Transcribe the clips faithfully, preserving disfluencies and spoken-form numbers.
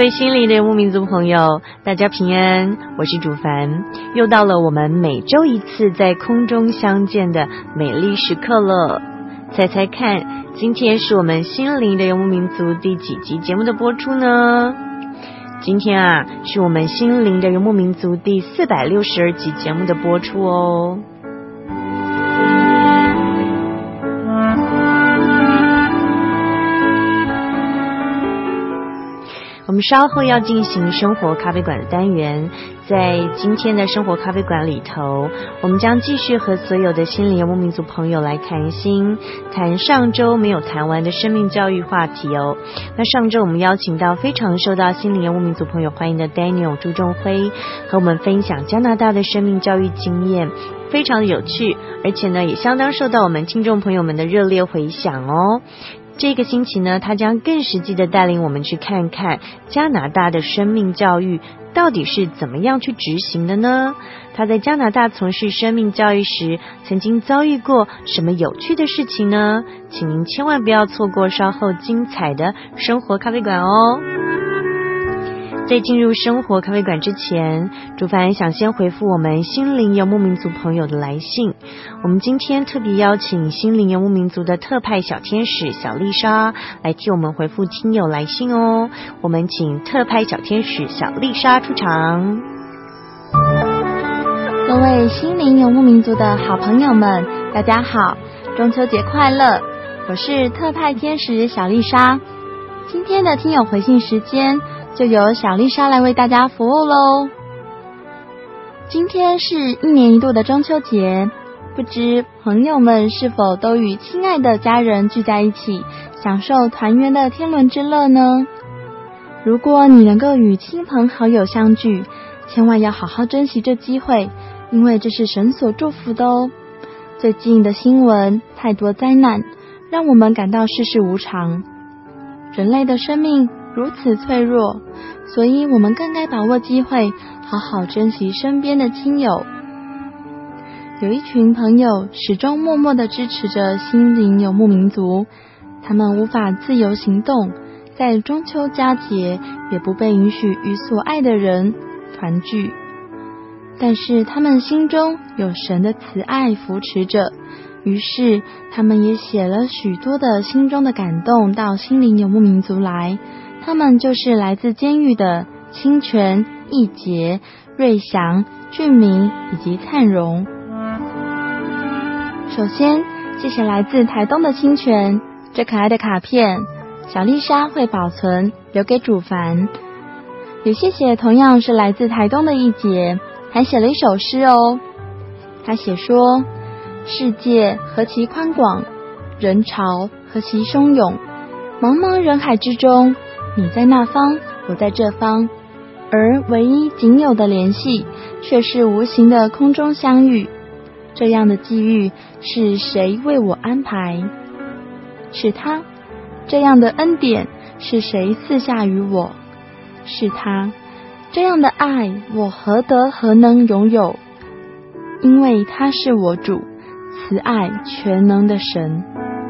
位心灵的游牧民族朋友，大家平安，我是主凡，又到了我们每周一次在空中相见的美丽时刻了。猜猜看，今天是我们心灵的游牧民族第几集节目的播出呢？今天啊，是我们心灵的游牧民族第四百六十二集节目的播出哦。我们稍后要进行生活咖啡馆的单元，在今天的生活咖啡馆里头，我们将继续和所有的心灵游牧民族朋友来谈心，谈上周没有谈完的生命教育话题哦。那上周我们邀请到非常受到心灵游牧民族朋友欢迎的 Daniel 朱仲辉，和我们分享加拿大的生命教育经验，非常的有趣，而且呢也相当受到我们听众朋友们的热烈回响哦。这个星期呢，他将更实际的带领我们去看看加拿大的生命教育到底是怎么样去执行的呢？他在加拿大从事生命教育时，曾经遭遇过什么有趣的事情呢？请您千万不要错过稍后精彩的生活咖啡馆哦。在进入生活咖啡馆之前，主凡想先回复我们心灵游牧民族朋友的来信。我们今天特别邀请心灵游牧民族的特派小天使小丽莎来替我们回复听友来信哦。我们请特派小天使小丽莎出场。 各位心灵游牧民族的好朋友们，大家好，中秋节快乐！我是特派天使小丽莎。今天的听友回信时间，就由小丽莎来为大家服务咯。今天是一年一度的中秋节，不知朋友们是否都与亲爱的家人聚在一起，享受团圆的天伦之乐呢？如果你能够与亲朋好友相聚，千万要好好珍惜这机会，因为这是神所祝福的哦。最近的新闻太多灾难，让我们感到世事无常，人类的生命如此脆弱，所以我们更该把握机会，好好珍惜身边的亲友。有一群朋友始终默默地支持着心灵游牧民族，他们无法自由行动，在中秋佳节也不被允许与所爱的人团聚，但是他们心中有神的慈爱扶持着，于是他们也写了许多的心中的感动到心灵游牧民族来。他们就是来自监狱的清泉、义杰、瑞祥、俊明以及灿荣。首先谢谢来自台东的清泉，这可爱的卡片小丽莎会保存留给主凡。也谢谢同样是来自台东的义杰，还写了一首诗哦。他写说，世界何其宽广，人潮何其汹涌，茫茫人海之中，你在那方，我在这方，而唯一仅有的联系却是无形的空中相遇。这样的际遇是谁为我安排？是他。这样的恩典是谁赐下于我？是他。这样的爱我何德何能拥有？因为他是我主，慈爱全能的神。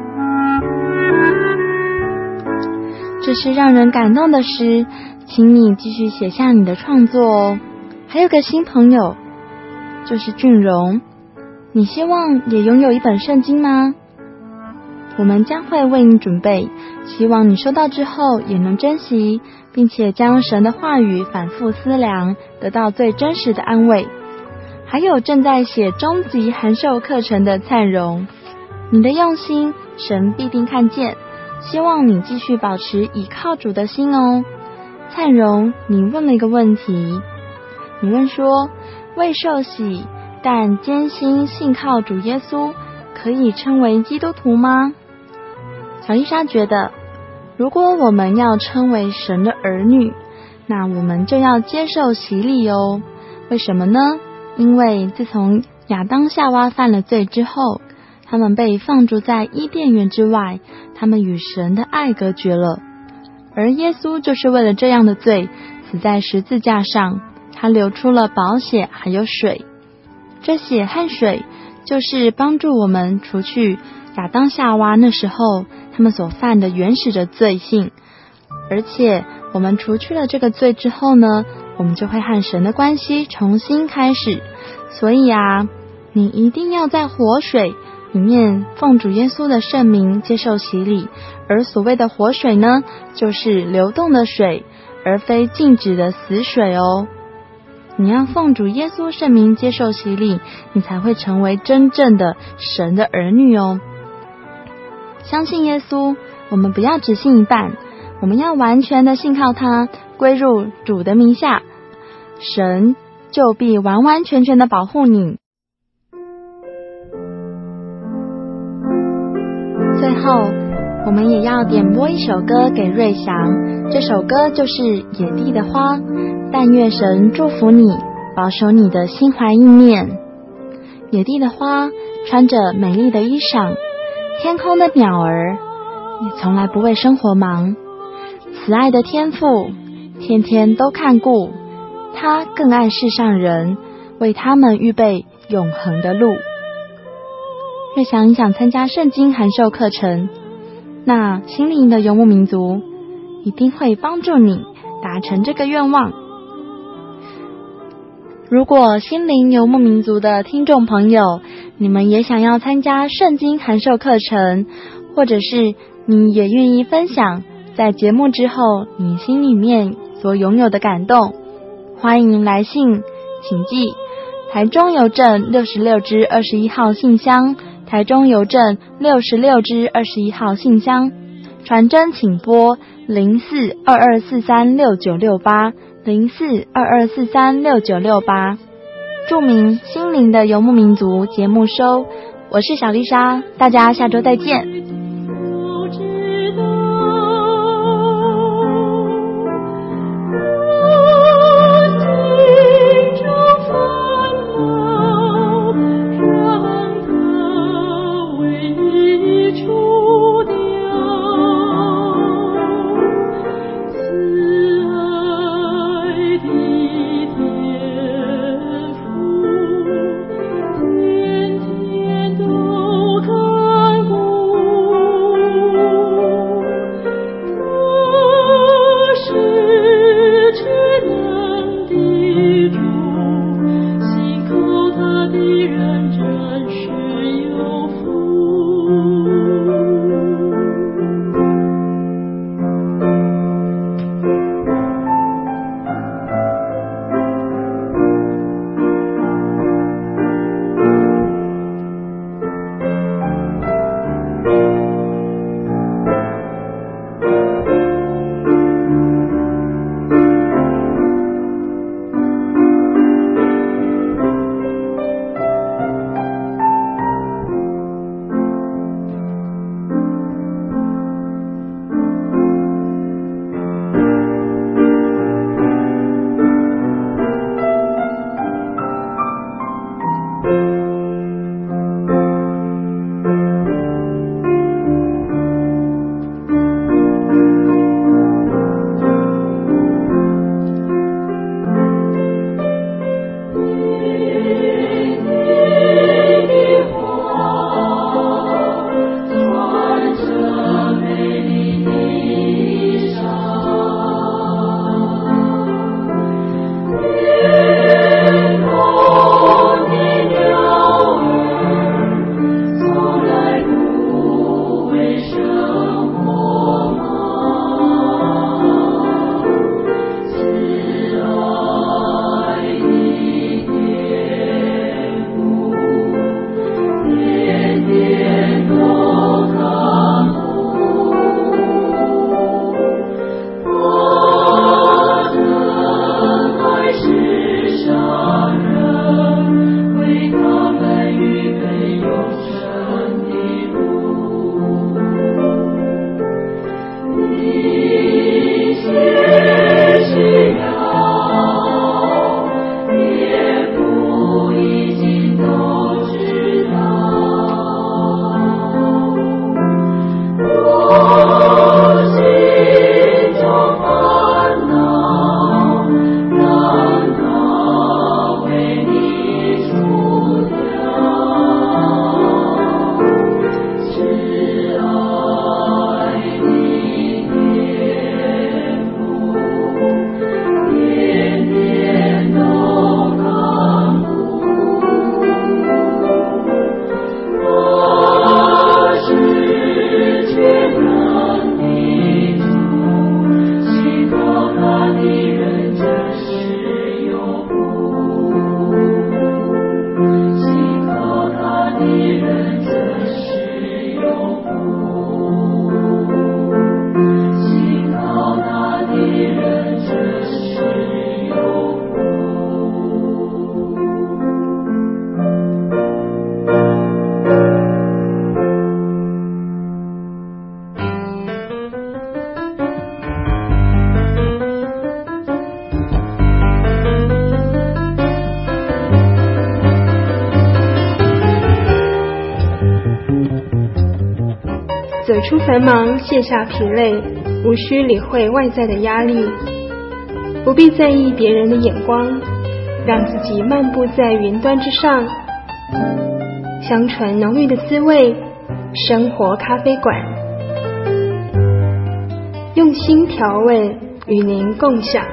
这是让人感动的诗，请你继续写下你的创作哦。还有个新朋友，就是俊荣，你希望也拥有一本圣经吗？我们将会为你准备，希望你收到之后也能珍惜，并且将神的话语反复思量，得到最真实的安慰。还有正在写终极函授课程的灿荣，你的用心神必定看见，希望你继续保持倚靠主的心哦。灿荣，你问了一个问题，你问说，未受洗但坚心信靠主耶稣，可以称为基督徒吗？小丽莎觉得，如果我们要称为神的儿女，那我们就要接受洗礼哦。为什么呢？因为自从亚当夏娃犯了罪之后，他们被放逐在伊甸园之外，他们与神的爱隔绝了。而耶稣就是为了这样的罪死在十字架上，他流出了宝血还有水。这血和水就是帮助我们除去亚当夏娃那时候他们所犯的原始的罪性，而且我们除去了这个罪之后呢，我们就会和神的关系重新开始。所以啊，你一定要在活水里面奉主耶稣的圣名接受洗礼，而所谓的活水呢，就是流动的水，而非静止的死水哦。你要奉主耶稣圣名接受洗礼，你才会成为真正的神的儿女哦。相信耶稣，我们不要只信一半，我们要完全的信靠他，归入主的名下，神就必完完全全的保护你。最后，我们也要点播一首歌给瑞祥，这首歌就是《野地的花》，但愿神祝福你，保守你的心怀意念。野地的花穿着美丽的衣裳，天空的鸟儿也从来不为生活忙。慈爱的天父天天都看顾，他更爱世上人，为他们预备永恒的路。瑞祥，你想参加圣经函授课程，那心灵的游牧民族一定会帮助你达成这个愿望。如果心灵游牧民族的听众朋友，你们也想要参加圣经函授课程，或者是你也愿意分享在节目之后你心里面所拥有的感动，欢迎来信，请寄台中邮政六十六支二十一号信箱，台中邮政六十六支二十一号信箱，传真请拨零四二二四三六九六八零四二二四三六九六八，注明心灵的游牧民族节目收。我是小丽莎，大家下周再见。 天天都看顾。 出繁忙，卸下疲累，无需理会外在的压力，不必在意别人的眼光，让自己漫步在云端之上，香醇浓郁的滋味，生活咖啡馆，用心调味，与您共享。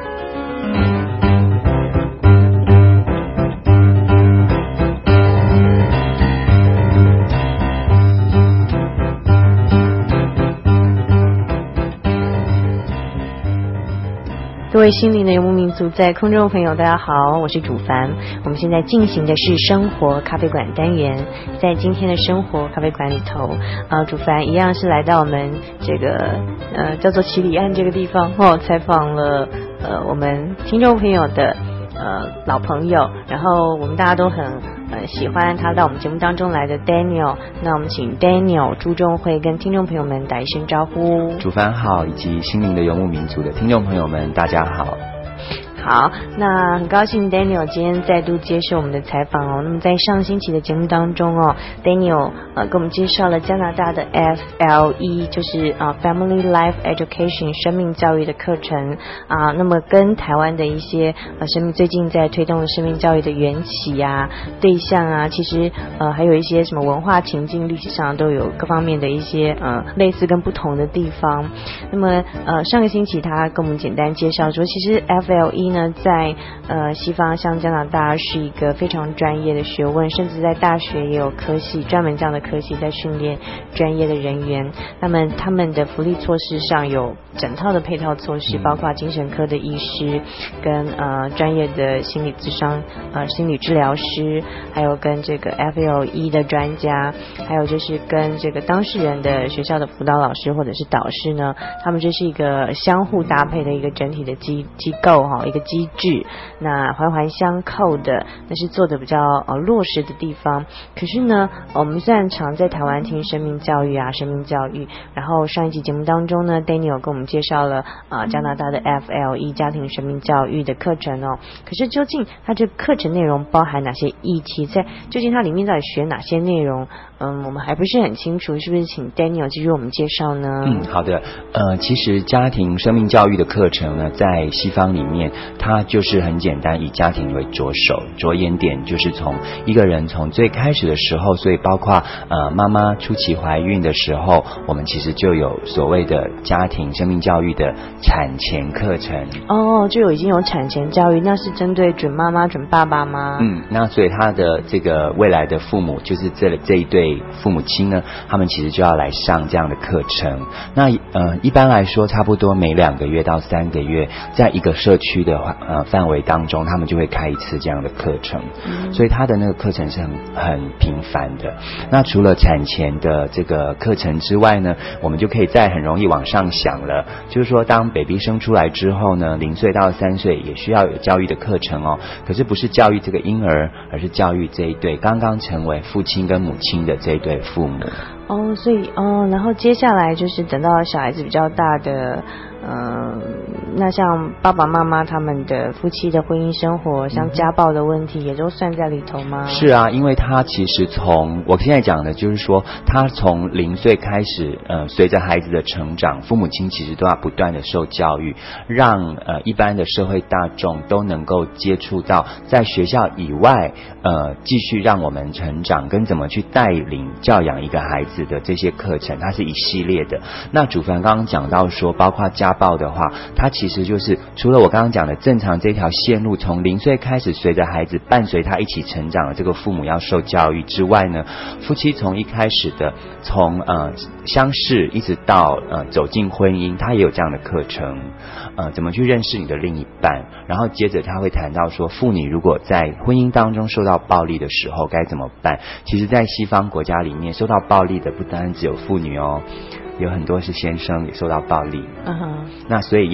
各位心灵的游牧民族，在空中的朋友大家好，我是主凡。我们现在进行的是生活咖啡馆单元，在今天的生活咖啡馆里头，呃，主凡一样是来到我们这个呃叫做七里岸这个地方哦，采访了呃我们听众朋友的呃老朋友，然后我们大家都很呃喜欢他到我们节目当中来的 Daniel， 那我们请 Daniel 朱仲慧跟听众朋友们打一声招呼。 主凡好，以及心灵的游牧民族的听众朋友们大家好。 好，那很高兴 Daniel 今天再度接受我们的采访哦。那么在上星期的节目当中哦 ，Daniel 呃给我们介绍了加拿大的 F L E， 就是啊、呃、Family Life Education 生命教育的课程啊、呃。那么跟台湾的一些呃生命最近在推动的生命教育的缘起啊、对象啊，其实呃还有一些什么文化情境、历史上都有各方面的一些呃类似跟不同的地方。那么呃上个星期他跟我们简单介绍说，其实 F L E呢，在呃西方像加拿大是一个非常专业的学问，甚至在大学也有科系专门这样的科系在训练专业的人员。那么他们的福利措施上有整套的配套措施，包括精神科的医师跟呃专业的心理咨商呃心理治疗师，还有跟这个 F L E 的专家，还有就是跟这个当事人的学校的辅导老师或者是导师呢，他们这是一个相互搭配的一个整体的机机构哈，一个机制，那环环相扣的，那是做的比较呃落实的地方。可是呢，我们虽然常在台湾听生命教育啊，生命教育，然后上一集节目当中呢 ，Daniel 跟我们介绍了啊、呃、加拿大的 F L E 家庭生命教育的课程哦。可是究竟它这课程内容包含哪些议题，在究竟它里面到底学哪些内容？嗯，我们还不是很清楚，是不是请 Daniel 继续为我们介绍呢？ 嗯，好的。呃，其实家庭生命教育的课程呢，在西方里面，它就是很简单，以家庭为着手，着眼点就是从一个人从最开始的时候，所以包括呃妈妈初期怀孕的时候，我们其实就有所谓的家庭生命教育的产前课程。 哦，就有已经有产前教育，那是针对准妈妈、准爸爸吗？ 嗯，那所以他的这个未来的父母，就是这这一对父母亲呢，他们其实就要来上这样的课程。那呃，一般来说，差不多每两个月到三个月，在一个社区的呃范围当中，他们就会开一次这样的课程。嗯、所以他的那个课程是很很频繁的。那除了产前的这个课程之外呢，我们就可以再很容易往上想了，就是说，当 baby 生出来之后呢，零岁到三岁也需要有教育的课程哦。可是不是教育这个婴儿，而是教育这一对刚刚成为父亲跟母亲的这一对父母。 哦，所以哦，然后接下来就是等到小孩子比较大的，嗯、呃，那像爸爸妈妈他们的夫妻的婚姻生活，像家暴的问题，也都算在里头吗？ 是啊，因为他其实从我现在讲的就是说，他从零岁开始，呃，随着孩子的成长，父母亲其实都要不断的受教育，让呃一般的社会大众都能够接触到，在学校以外，呃，继续让我们成长，跟怎么去带领教养一个孩子的这些课程，它是一系列的。那主凡刚刚讲到说，包括家暴的话，它其实就是除了我刚刚讲的正常这条线路，从零岁开始，随着孩子伴随他一起成长的这个父母要受教育之外呢，夫妻从一开始的从呃相识一直到呃走进婚姻，他也有这样的课程，呃怎么去认识你的另一半，然后接着他会谈到说，妇女如果在婚姻当中受到暴力的时候该怎么办。其实在西方国家里面，受到暴力的不单只有妇女哦，有很多是先生也受到暴力。嗯哼，那所以也有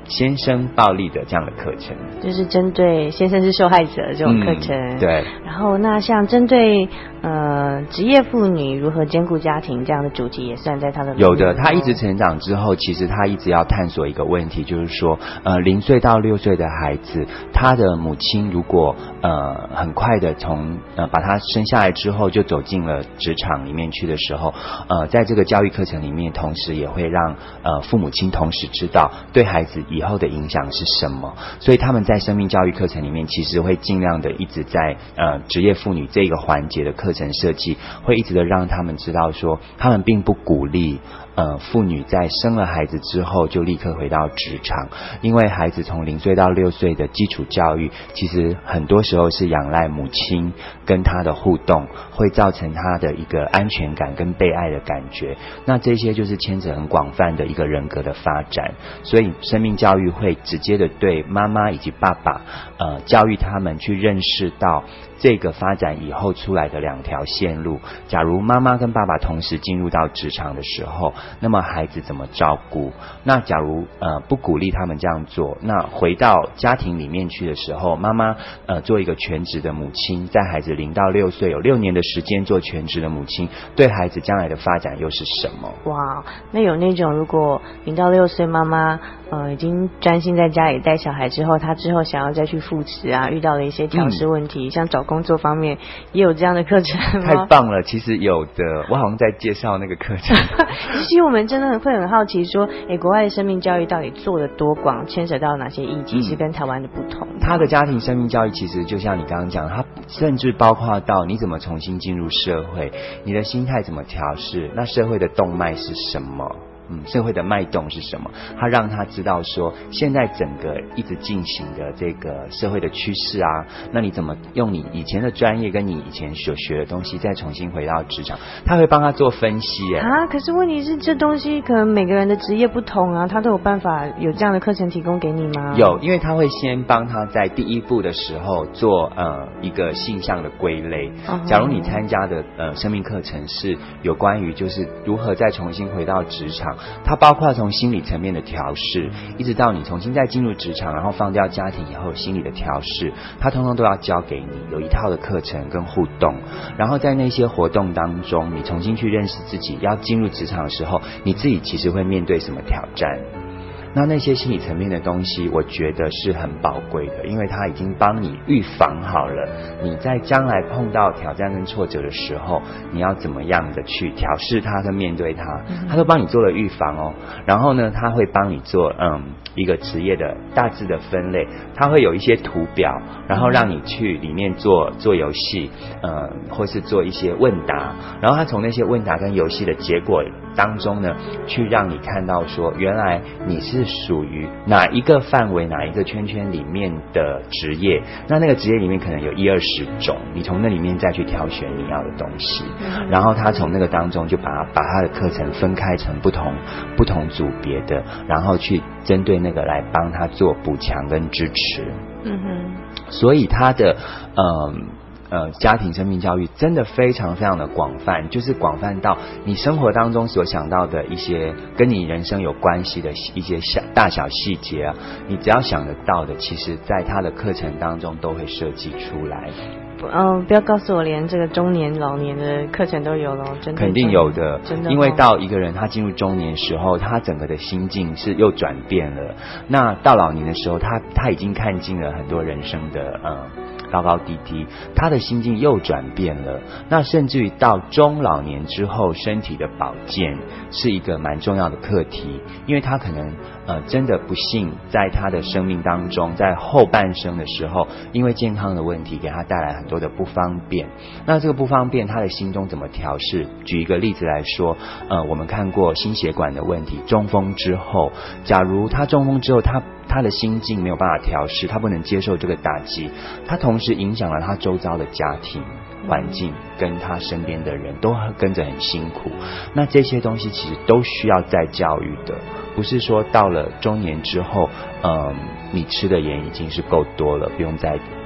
先生暴力的这样的课程， 就是针对先生是受害者这种课程。 嗯、对。 然后那像针对呃职业妇女如何兼顾家庭这样的主题也算在他的有的。他一直成长之后，其实他一直要探索一个问题，就是说呃零岁到六岁的孩子，他的母亲如果呃很快的从呃把他生下来之后就走进了职场里面去的时候，呃在这个教育课程里面，同时也会让呃父母亲同时知道对孩子以后的影响是什么，所以他们在生命教育课程里面其实会尽量的一直在呃职业妇女这个环节的课程设计，会一直的让他们知道说，他们并不鼓励呃妇女在生了孩子之后就立刻回到职场，因为孩子从零岁到六岁的基础教育，其实很多时候是仰赖母亲跟他的互动，会造成他的一个安全感跟被爱的感觉，那这些就是牵扯很广泛的一个人格的发展，所以生命教育会直接的对妈妈以及爸爸呃教育他们去认识到这个发展以后出来的两条线路。假如妈妈跟爸爸同时进入到职场的时候，那么孩子怎么照顾？那假如呃不鼓励他们这样做，那回到家庭里面去的时候，妈妈呃做一个全职的母亲，在孩子零到六岁有六年的时间做全职的母亲，对孩子将来的发展又是什么？ 哇，那有那种如果零到六岁妈妈呃已经专心在家里带小孩之后，她之后想要再去复职啊，遇到了一些调试问题，嗯、像找工作方面也有这样的课程吗？ 太棒了，其实有的，我好像在介绍那个课程。 其实我们真的会很好奇说，诶，国外的生命教育到底做得多广，牵扯到哪些议题是跟台湾的不同的？ 他的家庭生命教育其实就像你刚刚讲，他甚至包括到你怎么重新进入社会，你的心态怎么调试，那社会的动脉是什么？嗯，社会的脉动是什么？他让他知道说，现在整个一直进行的这个社会的趋势啊，那你怎么用你以前的专业跟你以前所学的东西再重新回到职场？他会帮他做分析耶。 啊，可是问题是这东西可能每个人的职业不同啊，他都有办法有这样的课程提供给你吗？ 有，因为他会先帮他在第一步的时候做呃一个性向的归类。Uh-huh. 假如你参加的呃生命课程是有关于就是如何再重新回到职场。它包括从心理层面的调试，一直到你重新再进入职场，然后放掉家庭以后心理的调试，它通通都要教给你，有一套的课程跟互动。然后在那些活动当中，你重新去认识自己，要进入职场的时候，你自己其实会面对什么挑战。那那些心理层面的东西，我觉得是很宝贵的，因为它已经帮你预防好了，你在将来碰到挑战跟挫折的时候，你要怎么样的去调试它跟面对它，它都帮你做了预防哦。然后呢，它会帮你做嗯一个职业的大致的分类，它会有一些图表，然后让你去里面做做游戏，呃，或是做一些问答，然后它从那些问答跟游戏的结果当中呢，去让你看到说，原来你是属于哪一个范围哪一个圈圈里面的职业，那那个职业里面可能有一二十种，你从那里面再去挑选你要的东西，然后他从那个当中就把把他的课程分开成不同不同组别的，然后去针对那个来帮他做补强跟支持。嗯哼，所以他的嗯呃，家庭生命教育真的非常非常的广泛，就是广泛到你生活当中所想到的一些跟你人生有关系的一些小大小细节啊，你只要想得到的，其实在他的课程当中都会设计出来。 嗯，不要告诉我连这个中年老年的课程都有了，真的肯定有的， 真的， 因为到一个人他进入中年时候，他整个的心境是又转变了。那到老年的时候，他他已经看尽了很多人生的嗯高高低低，他的心境又转变了。那甚至于到中老年之后，身体的保健是一个蛮重要的课题，因为他可能呃真的不幸在他的生命当中，在后半生的时候，因为健康的问题给他带来很多的不方便。那这个不方便，他的心中怎么调试？举一个例子来说，呃，我们看过心血管的问题，中风之后，假如他中风之后，他他的心境没有办法调试，他不能接受这个打击，他同时影响了他周遭的家庭环境，跟他身边的人都跟着很辛苦。那这些东西其实都需要再教育的，不是说到了中年之后，嗯，你吃的盐已经是够多了，不用再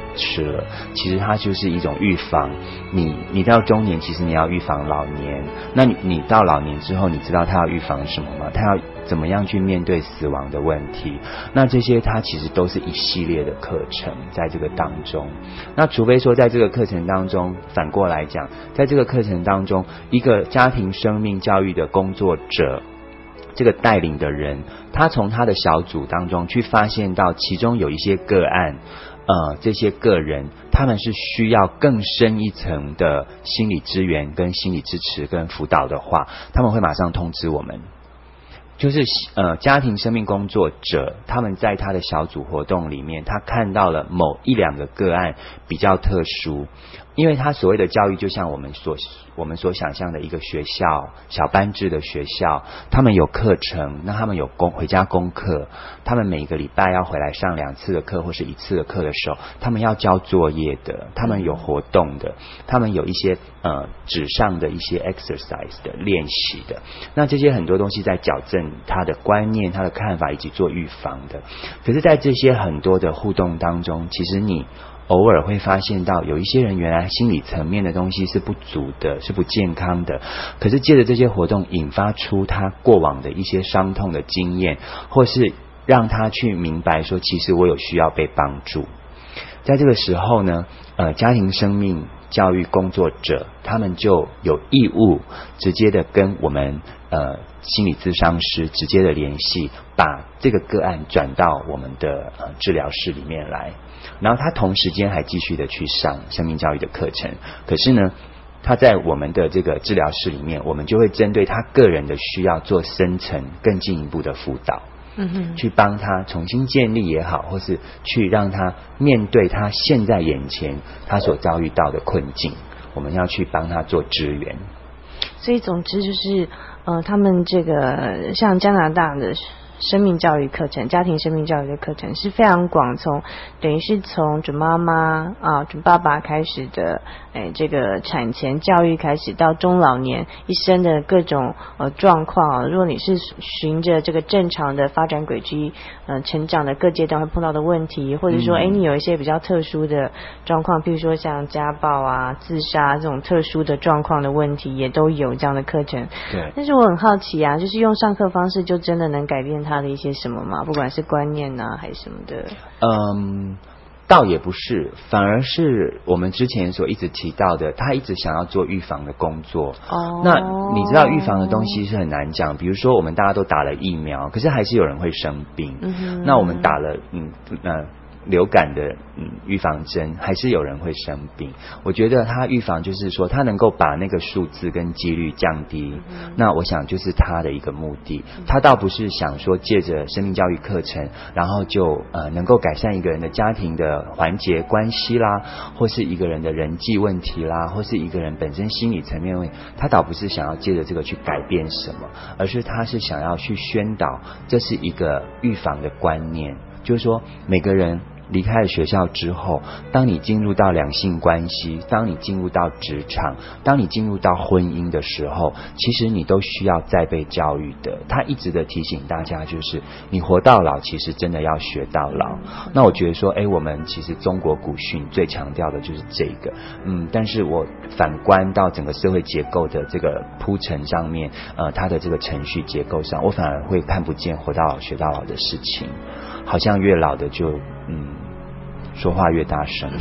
吃了，其实它就是一种预防。你你到中年，其实你要预防老年。那你你到老年之后，你知道他要预防什么吗？他要怎么样去面对死亡的问题？那这些它其实都是一系列的课程在这个当中。那除非说在这个课程当中，反过来讲，在这个课程当中，一个家庭生命教育的工作者，这个带领的人，他从他的小组当中去发现到其中有一些个案，呃，这些个人他们是需要更深一层的心理支援跟心理支持跟辅导的话，他们会马上通知我们。就是呃，家庭生命工作者他们在他的小组活动里面，他看到了某一两个个案比较特殊，因为他所谓的教育就像我们所我们所想象的一个学校，小班制的学校，他们有课程，那他们有功回家功课，他们每个礼拜要回来上两次的课或是一次的课的时候，他们要交作业的，他们有活动的，他们有一些呃纸上的一些 exercise 的练习的，那这些很多东西在矫正他的观念、他的看法以及做预防的。可是在这些很多的互动当中，其实你偶尔会发现到有一些人原来心理层面的东西是不足的，是不健康的，可是借着这些活动引发出他过往的一些伤痛的经验，或是让他去明白说其实我有需要被帮助。在这个时候呢，呃，家庭生命教育工作者他们就有义务直接的跟我们呃心理咨商师直接的联系，把这个个案转到我们的呃治疗室里面来，然后他同时间还继续的去上生命教育的课程。可是呢，他在我们的这个治疗室里面，我们就会针对他个人的需要做深层更进一步的辅导，嗯哼，去帮他重新建立也好，或是去让他面对他现在眼前他所遭遇到的困境，我们要去帮他做支援。 所以总之就是呃，他们这个像加拿大的生命教育课程，家庭生命教育的课程是非常广，从等于是从准妈妈啊、准爸爸开始的，哎，这个产前教育开始，到中老年一生的各种呃状况。如果你是循着这个正常的发展轨迹，呃，成长的各阶段会碰到的问题，或者说，哎、嗯，你有一些比较特殊的状况，譬如说像家暴啊、自杀这种特殊的状况的问题，也都有这样的课程。 对。 但是我很好奇啊，就是用上课方式就真的能改变他的一些什么吗？不管是观念啊还是什么的。 嗯，倒也不是，反而是我们之前所一直提到的，他一直想要做预防的工作。哦，那你知道预防的东西是很难讲，比如说我们大家都打了疫苗，可是还是有人会生病。嗯，那我们打了嗯呃流感的嗯预防针，还是有人会生病。我觉得他预防就是说他能够把那个数字跟几率降低，嗯，那我想就是他的一个目的。他倒不是想说借着生命教育课程，然后就呃能够改善一个人的家庭的环节关系啦，或是一个人的人际问题啦，或是一个人本身心理层面问题，他倒不是想要借着这个去改变什么，而是他是想要去宣导这是一个预防的观念。就是说每个人离开了学校之后，当你进入到两性关系，当你进入到职场，当你进入到婚姻的时候，其实你都需要再被教育的。他一直的提醒大家，就是你活到老，其实真的要学到老。那我觉得说，哎，我们其实中国古训最强调的就是这个，嗯，但是我反观到整个社会结构的这个铺陈上面，呃，它的这个程序结构上，我反而会看不见活到老学到老的事情，好像越老的就嗯。说话越大声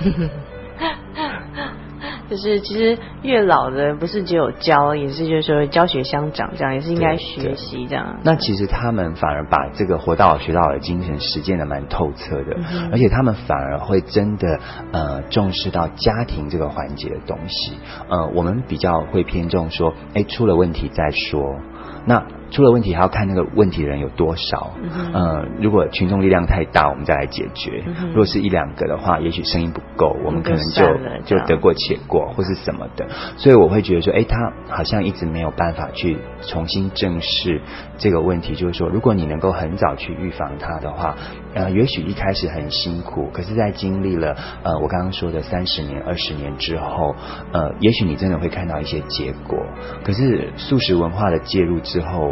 就是其实越老的不是只有教，也是就是说教学相长，这样也是应该学习这样。 那其实他们反而把这个活到老学到老的精神实践的蛮透彻的，嗯，而且他们反而会真的呃重视到家庭这个环节的东西。呃，我们比较会偏重说，哎，出了问题再说。那出了问题还要看那个问题的人有多少，嗯呃，如果群众力量太大，我们再来解决，嗯，如果是一两个的话，也许声音不够，我们可能就就得过且过或是什么的。所以我会觉得说，哎，他好像一直没有办法去重新正视这个问题，就是说如果你能够很早去预防它的话，呃，也许一开始很辛苦，可是在经历了呃我刚刚说的三十年二十年之后，呃，也许你真的会看到一些结果。可是素食文化的介入之后，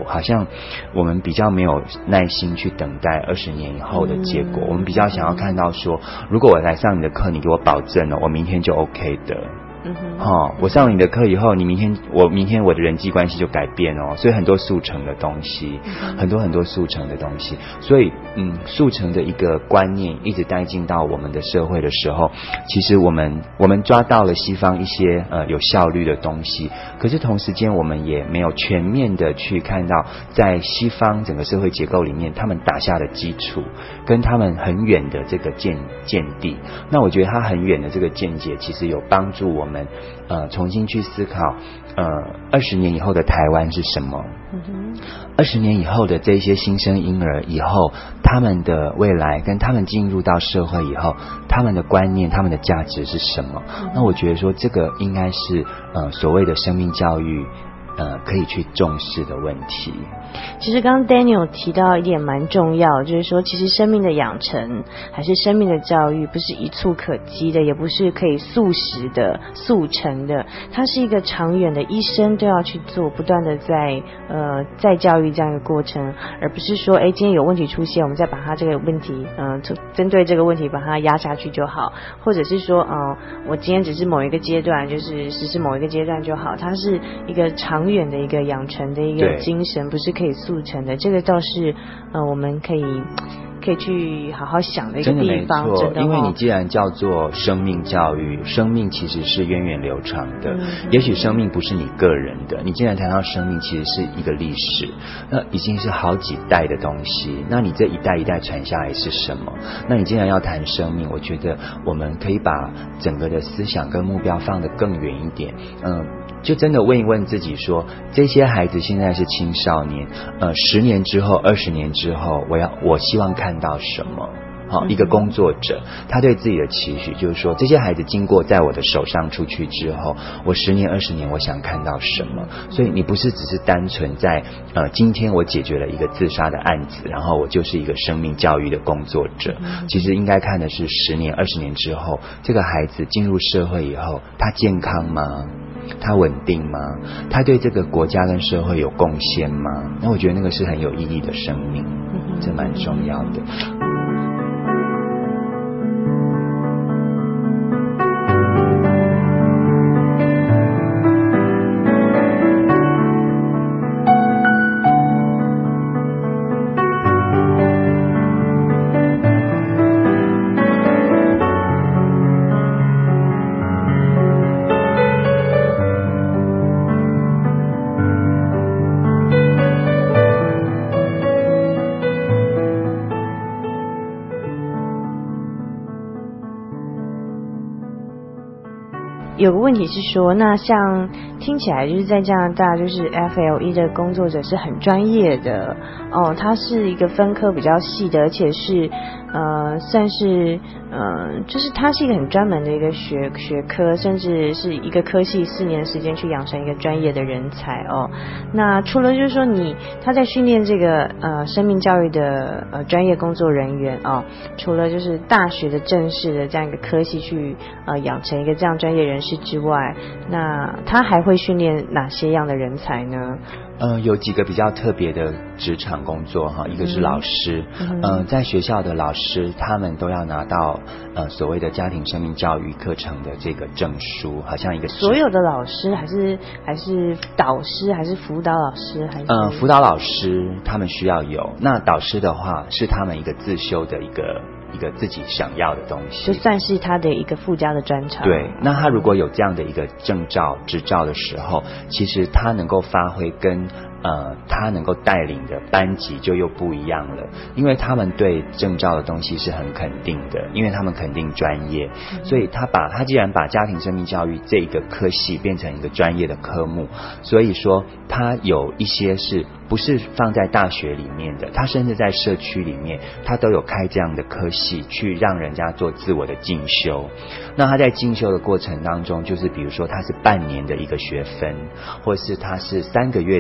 好像我们比较没有耐心去等待二十年以后的结果，嗯、我们比较想要看到说，如果我来上你的课，你给我保证了，我明天就 OK 的。嗯哼，哦，我上了你的课以后，你明天我明天我的人际关系就改变哦，所以很多速成的东西，嗯、很多很多速成的东西，所以嗯，速成的一个观念一直带进到我们的社会的时候，其实我们我们抓到了西方一些呃有效率的东西，可是同时间我们也没有全面的去看到在西方整个社会结构里面他们打下的基础跟他们很远的这个见见地。那我觉得他很远的这个见解，其实有帮助我们。我们呃重新去思考，呃二十年以后的台湾是什么？二十、嗯、年以后的这些新生婴儿以后，他们的未来跟他们进入到社会以后，他们的观念、他们的价值是什么？嗯、那我觉得说这个应该是呃所谓的生命教育呃可以去重视的问题。 其实刚刚 Daniel 提到一点蛮重要，就是说其实生命的养成还是生命的教育不是一蹴可及的，也不是可以速食的速成的，它是一个长远的，一生都要去做，不断的在呃在教育这样一个过程，而不是说哎今天有问题出现，我们再把它这个问题嗯、呃、针对这个问题把它压下去就好，或者是说呃我今天只是某一个阶段，就是实施某一个阶段就好，它是一个长远的一个养成的一个精神，不是可以速成的。这个倒是呃我们可以可以去好好想的一个地方。 真的没错， 真的哦， 因为你既然叫做生命教育，生命其实是源远流长的，嗯、也许生命不是你个人的，你既然谈到生命其实是一个历史，那已经是好几代的东西，那你这一代一代传下来是什么？那你既然要谈生命，我觉得我们可以把整个的思想跟目标放得更远一点，嗯。就真的问一问自己说，这些孩子现在是青少年，呃，十年之后、二十年之后，我要我希望看到什么？好，一个工作者，他对自己的期许就是说，这些孩子经过在我的手上出去之后，我十年、二十年，我想看到什么？所以你不是只是单纯在呃，今天我解决了一个自杀的案子，然后我就是一个生命教育的工作者。其实应该看的是十年、二十年之后，这个孩子进入社会以后，他健康吗？他稳定吗？他对这个国家跟社会有贡献吗？那我觉得那个是很有意义的生命，这蛮重要的。 有个问题是说，那像听起来就是在加拿大，就是 F L E 的工作者是很专业的哦，他是一个分科比较细的，而且是呃算是呃就是他是一个很专门的一个学学科，甚至是一个科系四年时间去养成一个专业的人才哦。那除了就是说你他在训练这个呃生命教育的呃专业工作人员哦，除了就是大学的正式的这样一个科系去呃养成一个这样专业人士之外，那他还会训练哪些样的人才呢？ 呃，有几个比较特别的职场工作哈，一个是老师，嗯、呃，在学校的老师他们都要拿到呃所谓的家庭生命教育课程的这个证书，好像一个所有的老师还是还是导师还是辅导老师还是呃辅导老师他们需要有，那导师的话是他们一个自修的一个。一个自己想要的东西， 就算是他的一个附加的专长。 对，那他如果有这样的一个证照、执照的时候，其实他能够发挥跟呃他能够带领的班级就又不一样了，因为他们对证照的东西是很肯定的，因为他们肯定专业，嗯、所以他把他既然把家庭生命教育这个科系变成一个专业的科目，所以说他有一些是。不是放在大学里面的，他甚至在社区里面，他都有开这样的科系，去让人家做自我的进修。那他在进修的过程当中，就是比如说他是半年的一个学分，或是他是三个月的一个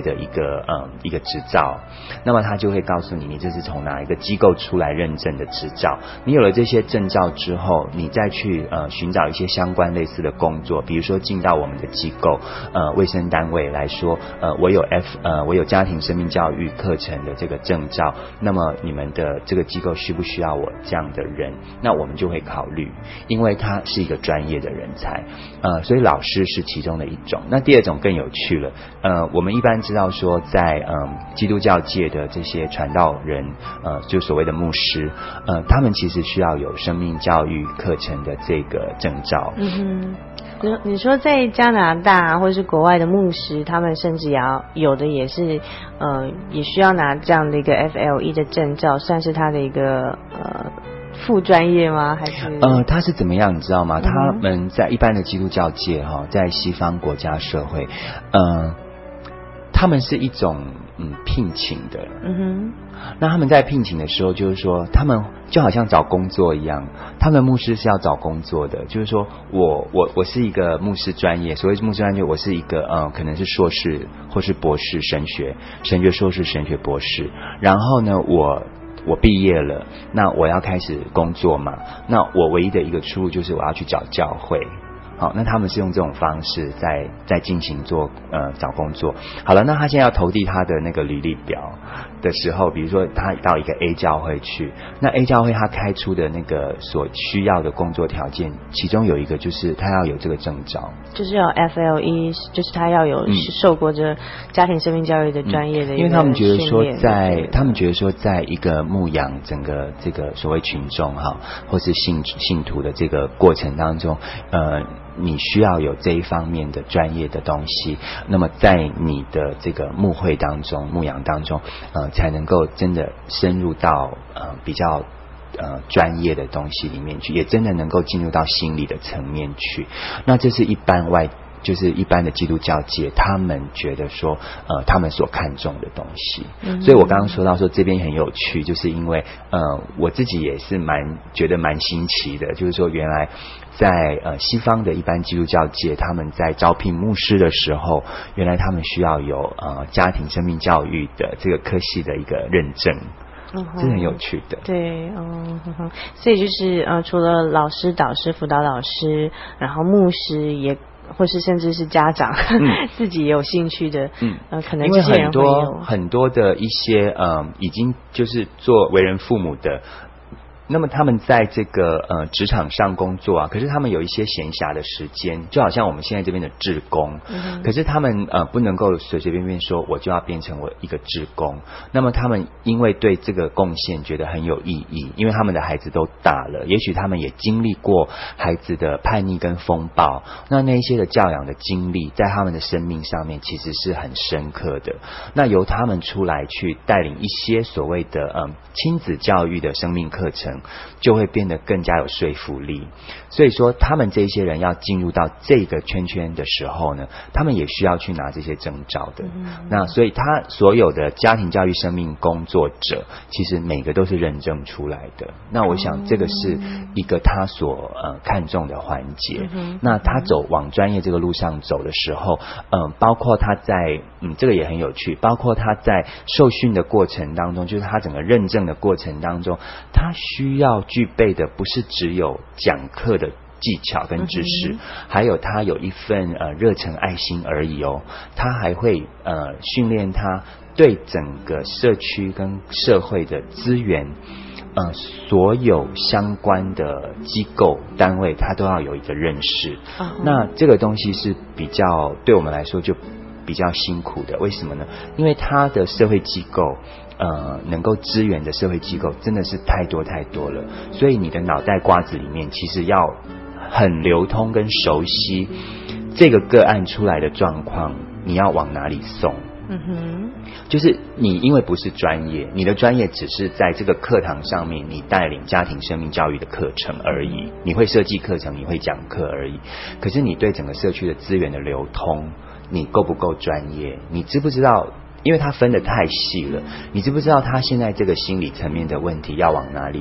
个嗯一个执照，那么他就会告诉你，你这是从哪一个机构出来认证的执照。你有了这些证照之后，你再去呃寻找一些相关类似的工作，比如说进到我们的机构，呃卫生单位来说，呃我有 F 呃我有家庭生命教育课程的这个证照，那么你们的这个机构需不需要我这样的人？那我们就会考虑，因为他是一个专业的人才，呃所以老师是其中的一种。那第二种更有趣了，呃我们一般知道说在嗯、呃、基督教界的这些传道人，呃就所谓的牧师，呃他们其实需要有生命教育课程的这个证照。 嗯哼，你说在加拿大或者是国外的牧师，他们甚至也要有的也是呃也需要拿这样的一个 F L E 的证照，算是他的一个呃副专业吗？还是呃他是怎么样你知道吗？嗯、他们在一般的基督教界哈，在西方国家社会，呃他们是一种嗯聘请的。嗯哼。那他们在聘请的时候，就是说他们就好像找工作一样，他们牧师是要找工作的，就是说我我我是一个牧师专业，所谓牧师专业，我是一个呃可能是硕士或是博士神学神学硕士神学博士，然后呢我我毕业了，那我要开始工作嘛，那我唯一的一个出路就是我要去找教会。好，那他们是用这种方式在在进行做呃找工作。好了，那他现在要投递他的那个履历表的时候，比如说他到一个 A 教会去，那 A 教会他开出的那个所需要的工作条件，其中有一个就是他要有这个证照， 就是要 F L E， 就是他要有受过这家庭生命教育的专业的一个训练、嗯、因为他们觉得说在他们觉得说在一个牧养整个这个所谓群众哈，或是信信徒的这个过程当中，呃你需要有这一方面的专业的东西，那么在你的这个牧会当中牧养当中呃才能够真的深入到呃比较呃专业的东西里面去，也真的能够进入到心理的层面去。那这是一般外就是一般的基督教界他们觉得说呃他们所看重的东西、嗯、所以我刚刚说到说这边很有趣，就是因为呃我自己也是蛮觉得蛮新奇的，就是说原来在呃西方的一般基督教界，他们在招聘牧师的时候，原来他们需要有呃家庭生命教育的这个科系的一个认证。嗯，这是很有趣的。 对，嗯哼哼，所以就是呃，除了老师、导师、辅导老师，然后牧师也，或是甚至是家长、嗯、自己也有兴趣的，嗯，呃，可能这些人会有因为很多很多的一些呃，已经就是做为人父母的。那么他们在这个呃职场上工作啊，可是他们有一些闲暇的时间，就好像我们现在这边的志工、嗯、可是他们呃不能够随随便便说我就要变成我一个志工。那么他们因为对这个贡献觉得很有意义，因为他们的孩子都大了，也许他们也经历过孩子的叛逆跟风暴，那那一些的教养的经历在他们的生命上面其实是很深刻的。那由他们出来去带领一些所谓的嗯亲子教育的生命课程，就会变得更加有说服力。所以说他们这些人要进入到这个圈圈的时候呢，他们也需要去拿这些证照的、嗯、那所以他所有的家庭教育生命工作者其实每个都是认证出来的。那我想这个是一个他所呃看重的环节、嗯、那他走往专业这个路上走的时候嗯、呃，包括他在嗯这个也很有趣，包括他在受训的过程当中，就是他整个认证的过程当中，他需要具备的不是只有讲课的技巧跟知识、嗯、还有他有一份呃热忱爱心而已哦，他还会呃训练他对整个社区跟社会的资源呃所有相关的机构单位他都要有一个认识、嗯、那这个东西是比较对我们来说就比较辛苦的。为什么呢？因为他的社会机构呃，能够支援的社会机构真的是太多太多了，所以你的脑袋瓜子里面其实要很流通跟熟悉这个个案出来的状况，你要往哪里送。嗯哼，就是你因为不是专业，你的专业只是在这个课堂上面你带领家庭生命教育的课程而已，你会设计课程，你会讲课而已，可是你对整个社区的资源的流通你够不够专业，你知不知道，因为它分得太细了，你知不知道他现在这个心理层面的问题要往哪里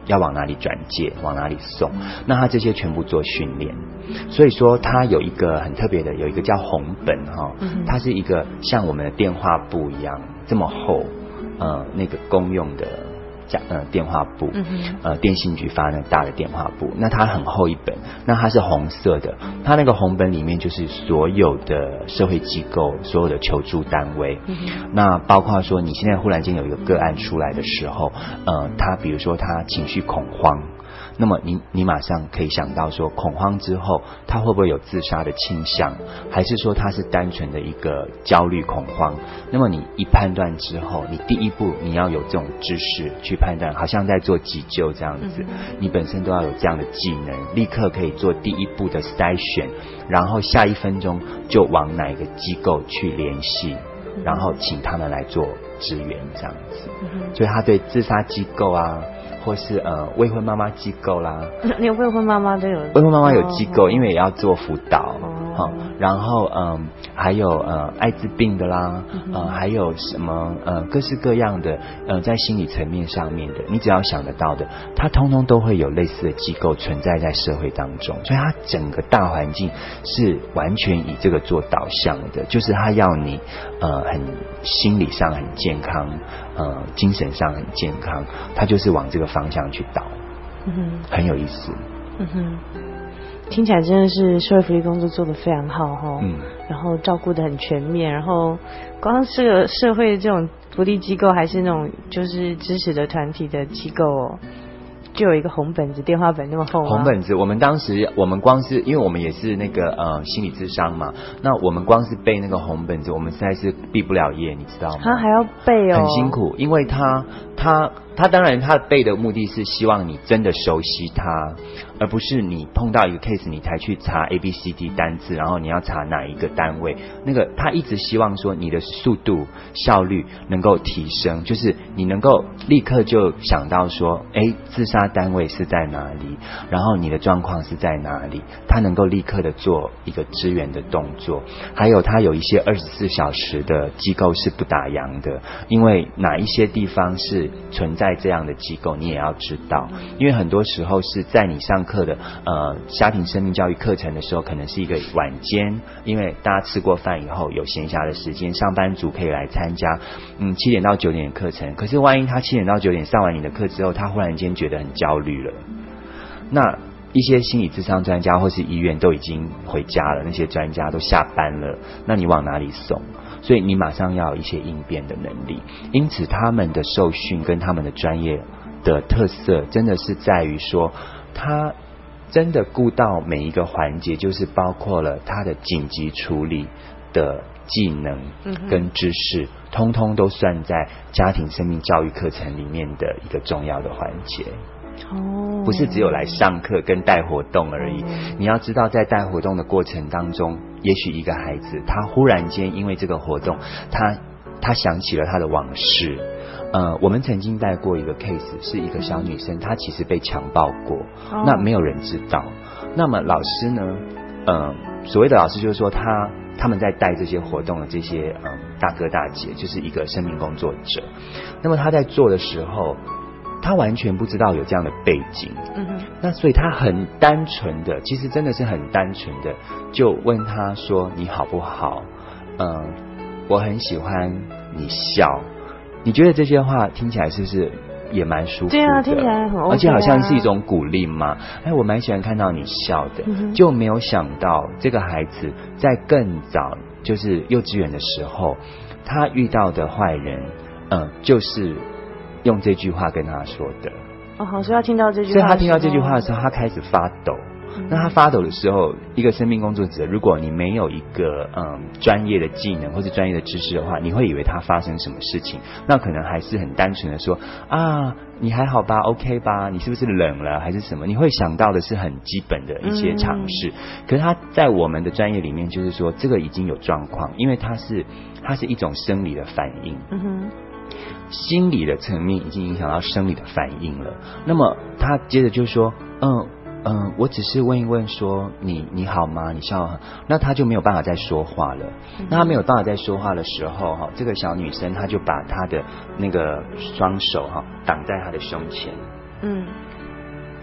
要往哪里转介，往哪里送，那他这些全部做训练。所以说他有一个很特别的，有一个叫红本哈、嗯，它是一个像我们的电话簿一样这么厚，呃，那个公用的呃电话簿，嗯、呃电信局发那大的电话簿，那它很厚一本，那它是红色的，它那个红本里面就是所有的社会机构，所有的求助单位，嗯、那包括说你现在忽然间有一个个案出来的时候，呃，他比如说他情绪恐慌。那么你你马上可以想到说，恐慌之后他会不会有自杀的倾向，还是说他是单纯的一个焦虑恐慌？那么你一判断之后，你第一步你要有这种知识去判断，好像在做急救这样子，你本身都要有这样的技能，立刻可以做第一步的筛选，然后下一分钟就往哪一个机构去联系，然后请他们来做支援这样子。所以他对自杀机构啊，或是呃未婚妈妈机构啦， 连未婚妈妈都有， 未婚妈妈有机构，哦、因为也要做辅导，哦，然后嗯、呃、还有呃艾滋病的啦，嗯、呃还有什么呃各式各样的呃在心理层面上面的，你只要想得到的，它通通都会有类似的机构存在在社会当中，所以它整个大环境是完全以这个做导向的，就是它要你呃很心理上很健康，呃精神上很健康，它就是往这个方向去导，嗯哼，很有意思， 嗯哼，听起来真的是社会福利工作做得非常好哈，嗯，然后照顾得很全面，然后光是个社会这种福利机构，还是那种就是支持的团体的机构哦，就有一个红本子，电话本那么厚吗？ 红本子，我们当时我们光是因为我们也是那个呃心理咨商嘛，那我们光是背那个红本子，我们实在是毕不了业，你知道吗？ 他还要背哦， 很辛苦，因为他他他当然他背的目的是希望你真的熟悉它，而不是你碰到一个 case 你才去查 A B C D 单字，然后你要查哪一个单位。那个他一直希望说你的速度效率能够提升，就是你能够立刻就想到说，哎，自杀单位是在哪里，然后你的状况是在哪里，他能够立刻的做一个支援的动作。还有他有一些二十四小时的机构是不打烊的，因为哪一些地方是存在在这样的机构你也要知道，因为很多时候是在你上课的呃家庭生命教育课程的时候，可能是一个晚间，因为大家吃过饭以后有闲暇的时间，上班族可以来参加嗯七点到九点的课程，可是万一他七点到九点上完你的课之后，他忽然间觉得很焦虑了，那一些心理咨商专家或是医院都已经回家了，那些专家都下班了，那你往哪里送？所以你马上要有一些应变的能力，因此他们的受训跟他们的专业的特色真的是在于说，他真的顾到每一个环节，就是包括了他的紧急处理的技能跟知识，通通都算在家庭生命教育课程里面的一个重要的环节。哦，不是只有来上课跟带活动而已，嗯，你要知道在带活动的过程当中，也许一个孩子他忽然间因为这个活动，他他想起了他的往事。呃，我们曾经带过一个 case， 是一个小女生，她其实被强暴过，哦，那没有人知道。那么老师呢，呃，所谓的老师就是说他他们在带这些活动的这些呃大哥大姐，就是一个生命工作者。那么他在做的时候，他完全不知道有这样的背景，嗯哼，那所以他很单纯的，其实真的是很单纯的，就问他说你好不好？嗯、呃，我很喜欢你笑。你觉得这些话听起来是不是也蛮舒服的？ 对啊，听起来很 OK 啊， 而且好像是一种鼓励嘛。哎，我蛮喜欢看到你笑的，嗯，就没有想到这个孩子在更早就是幼稚园的时候，他遇到的坏人，嗯、呃，就是用这句话跟他说的。 哦，好，所以他听到这句话， 所以他听到这句话的时候，他开始发抖。嗯，那他发抖的时候，一个生命工作者，如果你没有一个嗯专业的技能或是专业的知识的话，你会以为他发生什么事情，那可能还是很单纯的说啊，你还好吧 ，OK 吧，你是不是冷了还是什么？你会想到的是很基本的一些常识。嗯，可是他在我们的专业里面，就是说这个已经有状况，因为它是它是一种生理的反应。嗯哼。心理的层面已经影响到生理的反应了。那么他接着就说，嗯嗯，我只是问一问说你你好吗？你笑吗？那他就没有办法再说话了。嗯，那他没有办法再说话的时候，哈，这个小女生她就把她的那个双手哈挡在她的胸前。嗯，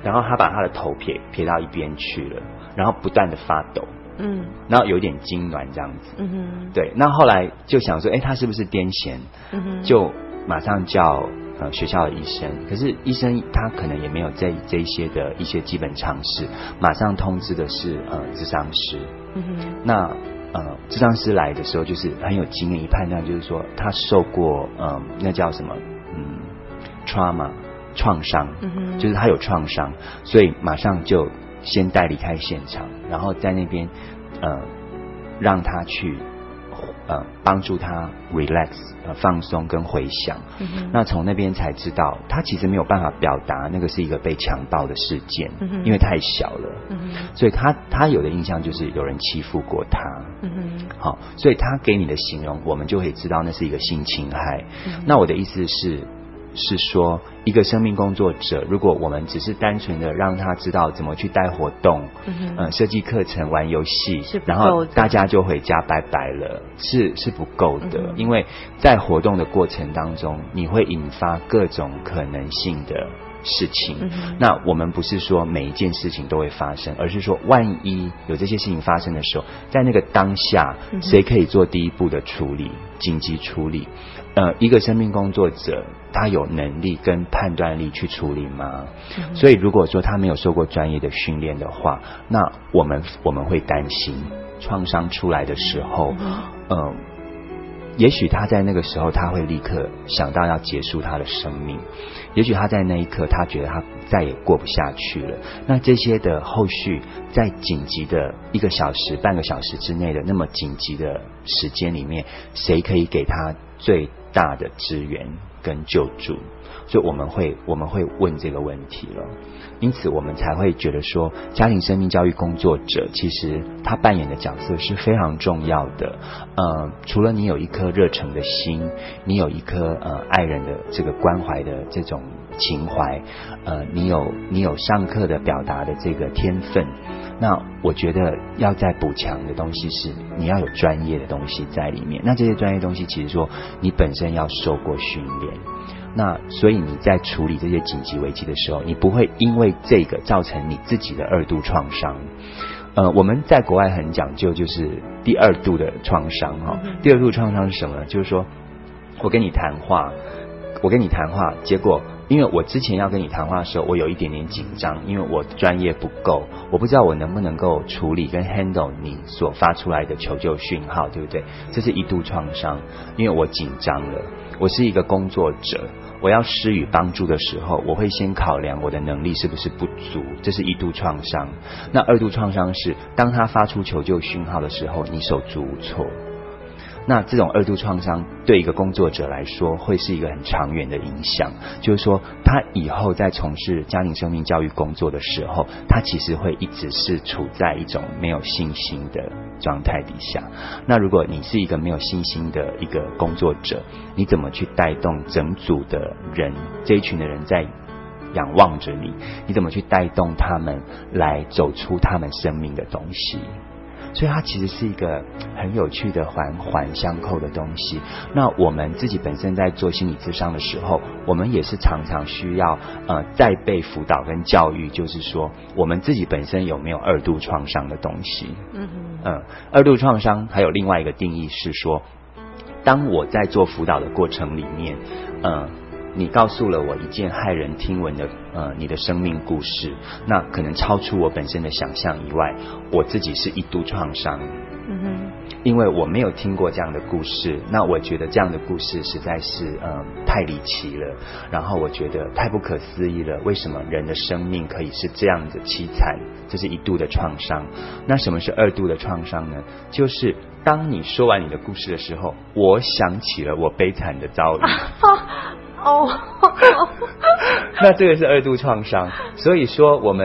然后他把他的头撇撇到一边去了，然后不断的发抖， 嗯， 然后有点痉挛这样子， 嗯哼， 对，那后来就想说，哎，他是不是癫痫？ 嗯哼， 就马上叫呃学校的医生，可是医生他可能也没有这这一些的一些基本常识，马上通知的是呃諮商师， 嗯哼， 那呃諮商师来的时候就是很有经验，一判断就是说他受过呃那叫什么嗯 trauma 创伤， 嗯哼， 就是他有创伤，所以马上就先带离开现场，然后在那边呃让他去呃帮助他 relax 呃放松跟回想， 嗯哼， 那从那边才知道他其实没有办法表达那个是一个被强暴的事件， 嗯哼， 因为太小了， 嗯哼， 所以他他有的印象就是有人欺负过他， 嗯哼， 好，所以他给你的形容我们就可以知道那是一个性侵害， 嗯， 那我的意思是是说一个生命工作者，如果我们只是单纯的让他知道怎么去带活动， 嗯哼， 呃，设计课程玩游戏是不够的， 然后大家就回家拜拜了，是是不够的， 嗯哼， 因为在活动的过程当中你会引发各种可能性的事情， 嗯， 那我们不是说每一件事情都会发生，而是说万一有这些事情发生的时候，在那个当下， 嗯， 谁可以做第一步的处理，紧急处理？呃，一个生命工作者他有能力跟判断力去处理吗？ 嗯， 所以如果说他没有受过专业的训练的话，那我们我们会担心创伤出来的时候，嗯、呃，也许他在那个时候他会立刻想到要结束他的生命，也许他在那一刻他觉得他再也过不下去了，那这些的后续在紧急的一个小时半个小时之内的那么紧急的时间里面，谁可以给他最大的支援跟救助？所以我们会我们会问这个问题了，因此我们才会觉得说家庭生命教育工作者其实他扮演的角色是非常重要的。呃，除了你有一颗热诚的心，你有一颗呃爱人的这个关怀的这种情怀，呃，你有你有上课的表达的这个天分，那我觉得要再补强的东西是你要有专业的东西在里面。那这些专业东西其实说你本身要受过训练，那所以你在处理这些紧急危机的时候，你不会因为这个造成你自己的二度创伤。呃，我们在国外很讲究就是第二度的创伤哈、哦。第二度创伤是什么呢？就是说我跟你谈话，我跟你谈话，结果因为我之前要跟你谈话的时候，我有一点点紧张，因为我专业不够，我不知道我能不能够处理跟 handle 你所发出来的求救讯号，对不对？这是一度创伤，因为我紧张了，我是一个工作者，我要施予帮助的时候，我会先考量我的能力是不是不足，这是一度创伤。那二度创伤是当他发出求救讯号的时候，你手足无措。那这种二度创伤对一个工作者来说会是一个很长远的影响，就是说他以后在从事家庭生命教育工作的时候，他其实会一直是处在一种没有信心的状态底下。那如果你是一个没有信心的一个工作者，你怎么去带动整组的人，这一群的人在仰望着你，你怎么去带动他们来走出他们生命的东西？所以它其实是一个很有趣的环环相扣的东西。那我们自己本身在做心理咨商的时候，我们也是常常需要呃再被辅导跟教育，就是说我们自己本身有没有二度创伤的东西。嗯嗯，二度创伤还有另外一个定义是说，当我在做辅导的过程里面，呃你告诉了我一件骇人听闻的呃你的生命故事，那可能超出我本身的想象以外，我自己是一度创伤。嗯哼，因为我没有听过这样的故事，那我觉得这样的故事实在是呃太离奇了，然后我觉得太不可思议了，为什么人的生命可以是这样的凄惨？这是一度的创伤。那什么是二度的创伤呢？就是当你说完你的故事的时候，我想起了我悲惨的遭遇。哦，那这个是二度创伤。所以说我们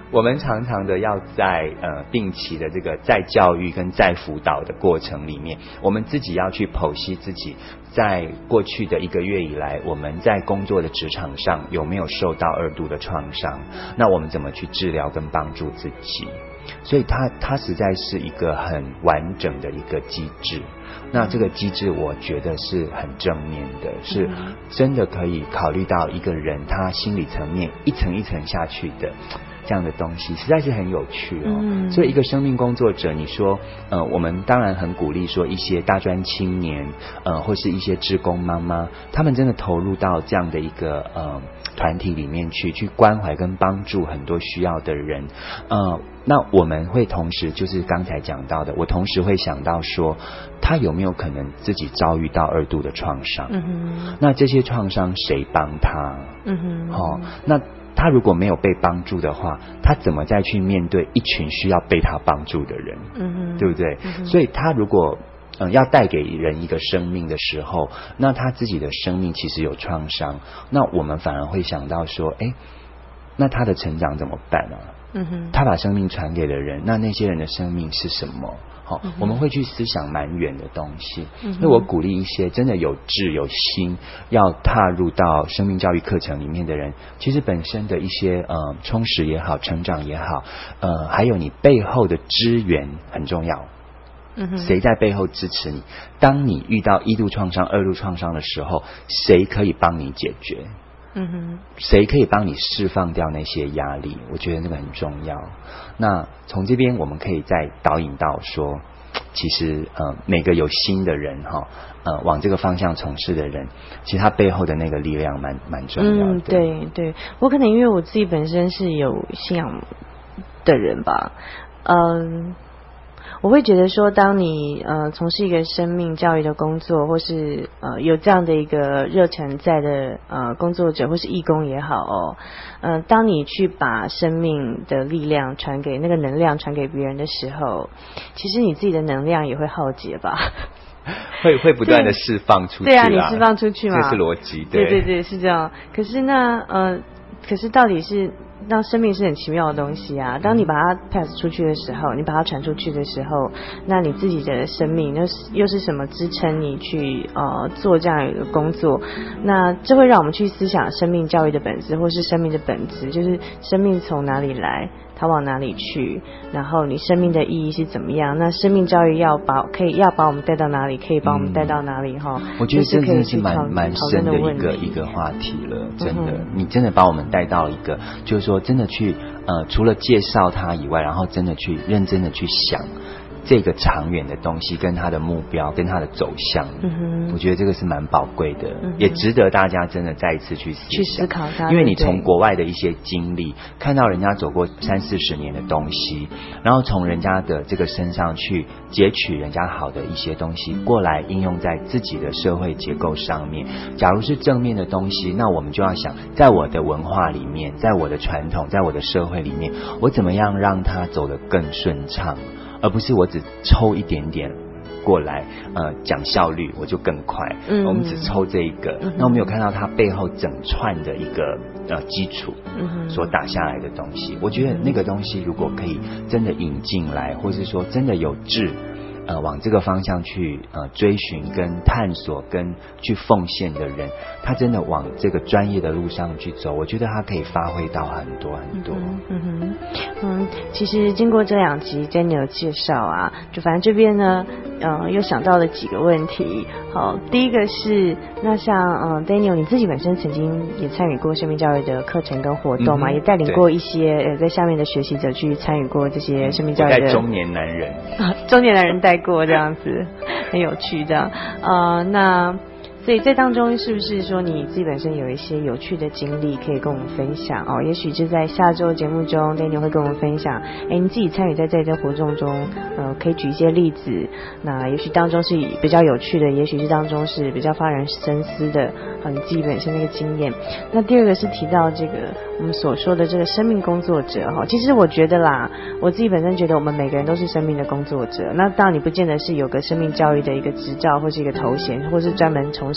我们常常的要在呃定期的这个再教育跟再辅导的过程里面，我们自己要去剖析自己在过去的一个月以来，我们在工作的职场上有没有受到二度的创伤，那我们怎么去治疗跟帮助自己。所以它它实在是一个很完整的一个机制。那这个机制我觉得是很正面的，是真的可以考虑到一个人他心理层面一层一层下去的这样的东西，实在是很有趣哦。嗯、所以一个生命工作者，你说呃我们当然很鼓励说一些大专青年呃或是一些志工妈妈，他们真的投入到这样的一个呃团体里面去去关怀跟帮助很多需要的人。呃那我们会同时就是刚才讲到的，我同时会想到说他有没有可能自己遭遇到二度的创伤。嗯哼，那这些创伤谁帮他？嗯哼，哦，那他如果没有被帮助的话，他怎么再去面对一群需要被他帮助的人？嗯哼，对不对？嗯、所以他如果嗯要带给人一个生命的时候，那他自己的生命其实有创伤，那我们反而会想到说，哎，那他的成长怎么办啊？嗯哼，他把生命传给了人，那那些人的生命是什么？好、嗯，我们会去思想蛮远的东西。嗯，所以我鼓励一些真的有志有心要踏入到生命教育课程里面的人，其实本身的一些呃充实也好，成长也好，呃，还有你背后的支援很重要。嗯哼，谁在背后支持你？当你遇到一度创伤、二度创伤的时候，谁可以帮你解决？嗯哼，谁可以帮你释放掉那些压力？我觉得那个很重要。那从这边我们可以再导引到说，其实呃每个有心的人哈，呃往这个方向从事的人，其实他背后的那个力量蛮蛮重要的。 嗯，对对，我可能因为我自己本身是有信仰的人吧，嗯。我会觉得说，当你呃从事一个生命教育的工作，或是呃有这样的一个热忱在的呃工作者，或是义工也好哦，呃，当你去把生命的力量传给那个能量传给别人的时候，其实你自己的能量也会耗竭吧。 会会不断的释放出去。 对啊，你释放出去嘛， 这是逻辑。 对对对，是这样。可是那呃，可是到底是。让生命是很奇妙的东西啊！当你把它 pass 出去的时候，你把它传出去的时候，那你自己的生命又是又是什么支撑你去呃做这样一个工作？那这会让我们去思想生命教育的本质，或是生命的本质，就是生命从哪里来，它往哪里去，然后你生命的意义是怎么样？那生命教育要把可以要把我们带到哪里？可以把我们带到哪里？哈、嗯， 我觉得这真的是蛮蛮深的一个一个话题了，真的，嗯、你真的把我们带到一个，就是说。真的去呃，除了介绍它以外，然后真的去认真的去想这个长远的东西，跟他的目标，跟他的走向。嗯哼，我觉得这个是蛮宝贵的，嗯、也值得大家真的再一次去思去思考它。 因为你从国外的一些经历，看到人家走过三四十年的东西，然后从人家的这个身上去截取人家好的一些东西过来应用在自己的社会结构上面。假如是正面的东西，那我们就要想，在我的文化里面，在我的传统，在我的社会里面，我怎么样让它走得更顺畅，而不是我只抽一点点过来，呃，讲效率我就更快。嗯，我们只抽这一个，嗯、那我们有看到它背后整串的一个呃基础，嗯，所打下来的东西。我觉得那个东西如果可以真的引进来，或是说真的有志。呃，往这个方向去呃追寻、跟探索、跟去奉献的人，他真的往这个专业的路上去走，我觉得他可以发挥到很多很多。 嗯哼，嗯，其实经过这两集 Daniel 介绍啊，就反正这边呢，呃，又想到了几个问题。好，第一个是，那像呃 Daniel 你自己本身曾经也参与过生命教育的课程跟活动嘛，嗯、也带领过一些呃在下面的学习者去参与过这些生命教育的。 我带中年男人， 中年男人带。过这样子很有趣这样呃那所以这当中是不是说你自己本身有一些有趣的经历可以跟我们分享哦？也许就在下周节目中 Daniel 会跟我们分享，哎，你自己参与在在这活动中，呃，可以举一些例子。那也许当中是比较有趣的，也许是当中是比较发人深思的，呃，你自己本身那个经验。那第二个是提到这个我们所说的这个生命工作者哈，其实我觉得啦，我自己本身觉得我们每个人都是生命的工作者。那当然你不见得是有个生命教育的一个执照或是一个头衔，或是专门从事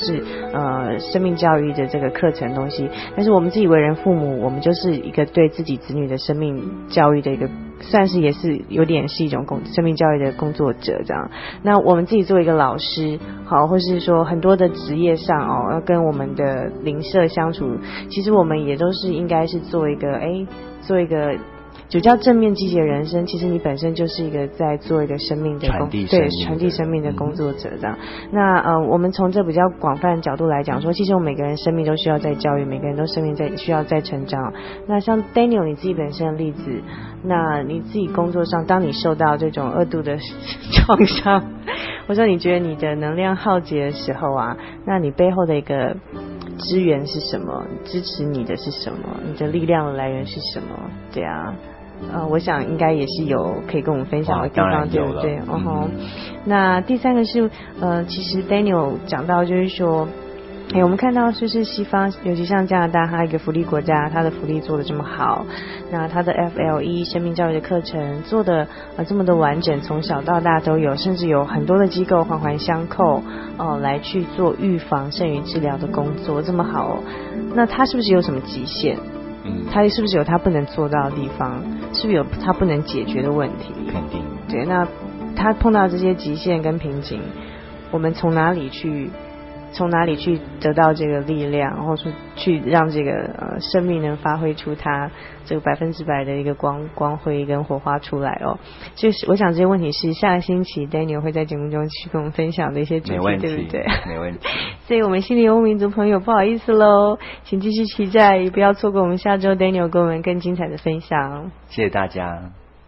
视呃生命教育的这个课程东西，但是我们自己为人父母，我们就是一个对自己子女的生命教育的一个，算是也是有点是一种工生命教育的工作者这样。那我们自己作为一个老师，好，或是说很多的职业上哦，要跟我们的邻舍相处，其实我们也都是应该是做一个哎，做一个。就叫正面积极的人生，其实你本身就是一个在做一个生命的工，对，传递生命的工作者这样。嗯、那呃，我们从这比较广泛的角度来讲说，其实我们每个人生命都需要在教育，每个人都生命在需要在成长。那像 Daniel 你自己本身的例子，那你自己工作上，当你受到这种二度的创伤，或者说你觉得你的能量耗竭的时候啊，那你背后的一个支援是什么？支持你的是什么？你的力量的来源是什么？对啊。呃，我想应该也是有可以跟我们分享的地方，对不对？嗯哼。那第三个是呃，其实 Daniel 讲到就是说，哎，我们看到就是西方，尤其像加拿大，它一个福利国家，它的福利做得这么好，那它的 F L E 生命教育的课程做的呃这么的完整，从小到大都有，甚至有很多的机构环环相扣哦、呃，来去做预防胜于治疗的工作，这么好、哦，那它是不是有什么极限？嗯，他是不是有他不能做到的地方？是不是有他不能解决的问题？ 肯定。 对，那他碰到这些极限跟瓶颈，我们从哪里去？从哪里去得到这个力量，然后说去让这个呃生命能发挥出它这个百分之百的一个光光辉跟火花出来哦。就是我想这些问题是下个星期 Daniel 会在节目中去跟我们分享的一些主题，对不对？ 没问题。 所以我们心灵游牧民族朋友不好意思喽，请继续期待，也不要错过我们下周 Daniel 跟我们更精彩的分享。 谢谢大家。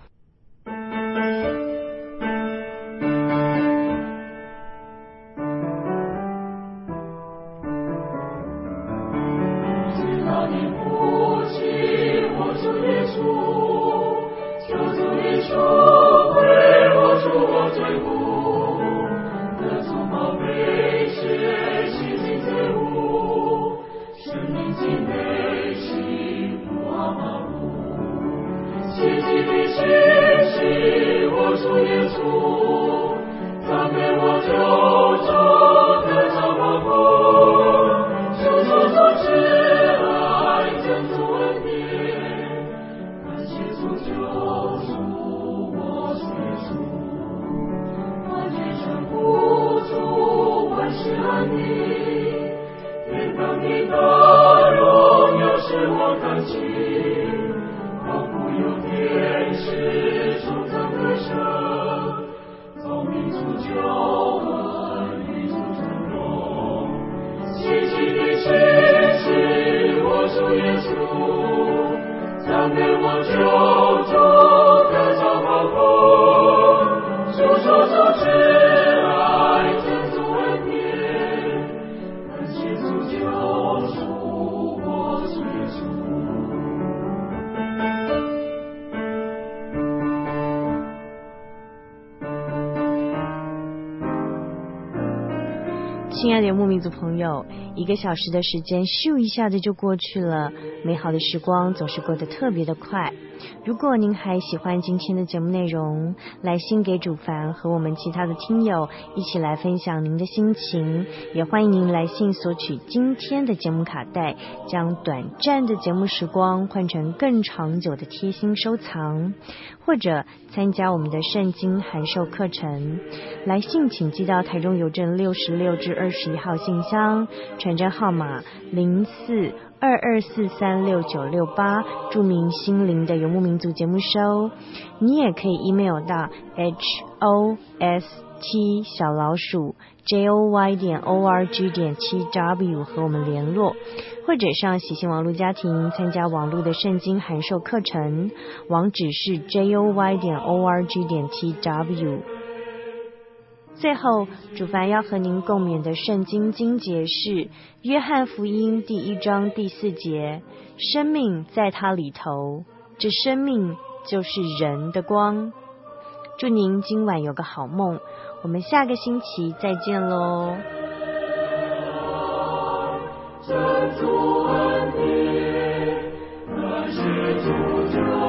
亲爱的游牧民族朋友，一个小时的时间咻一下子就过去了，美好的时光总是过得特别的快。如果您还喜欢今天的节目内容，来信给主凡和我们其他的听友一起来分享您的心情，也欢迎您来信索取今天的节目卡带，将短暂的节目时光换成更长久的贴心收藏，或者参加我们的圣经函授课程。来信请寄到台中邮政六十六至二十一号信箱，传真号码零四二二四三六九六八，注明心灵的游牧民族节目收。你也可以 email 到 h o s t 小老鼠 j o y 点 o r g 点 t w 和我们联络，或者上喜信网络家庭参加网络的圣经函授课程，网址是 j o y 点 o r g 点 t w。最后，主凡要和您共勉的圣经经节是约翰福音第一章第四节，生命在它里头，这生命就是人的光。祝您今晚有个好梦，我们下个星期再见喽。真主恩典，感谢主